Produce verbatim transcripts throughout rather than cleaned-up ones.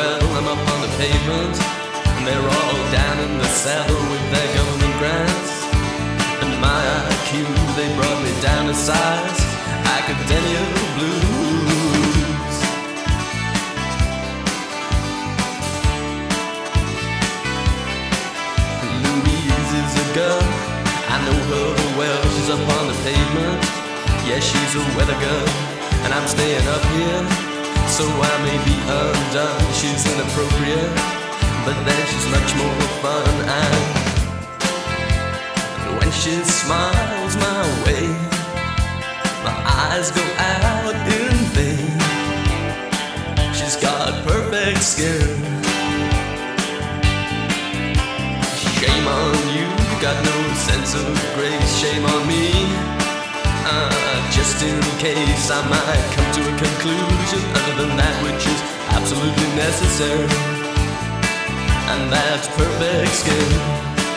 well, I'm up on the pavement, and they're all down in the cellar with their government grants. And my I Q, they brought me down to size, academia blues. Louise is a girl, I know her well, she's up on the pavement. Yeah, she's a weather girl, and I'm staying up here, so I may be undone. She's inappropriate, but then she's much more fun. And when she smiles my way, my eyes go out in vain. She's got perfect skin. Shame on you, got no sense of grace. Shame on me, uh, just in case I might come to a conclusion other than that which is absolutely necessary, and that's perfect skin.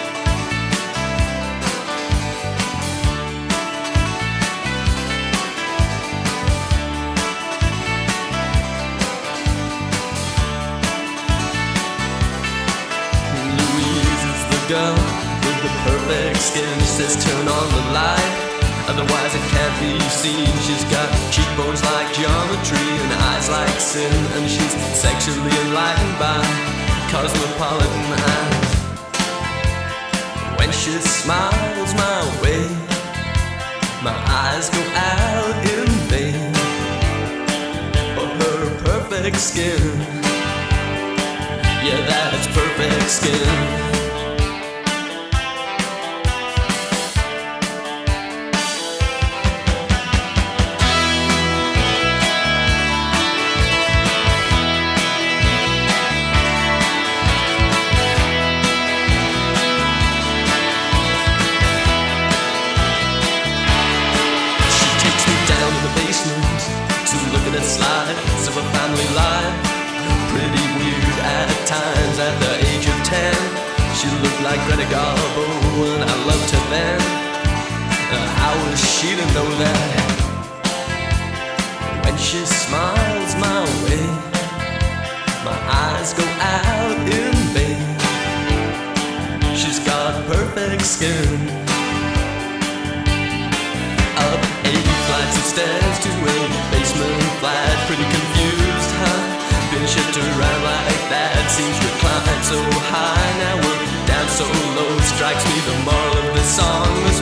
Girl with the perfect skin, she says turn on the light, otherwise it can't be seen. She's got cheekbones like geometry and eyes like sin, and she's sexually enlightened by cosmopolitan eyes. When she smiles my way, my eyes go out in vain for her perfect skin. Yeah, that's perfect skin. Slides of a family life, pretty weird at times. At the age of ten, she looked like Greta Garbo, and I loved her then. Uh, how was she to know that? When she smiles my way, my eyes go out in vain. She's got perfect skin. Up eight flights of stairs to a basement flat, pretty confused, huh? Been shipped around like that, seems reclined so high. Now we're down so low, strikes me the moral of the song.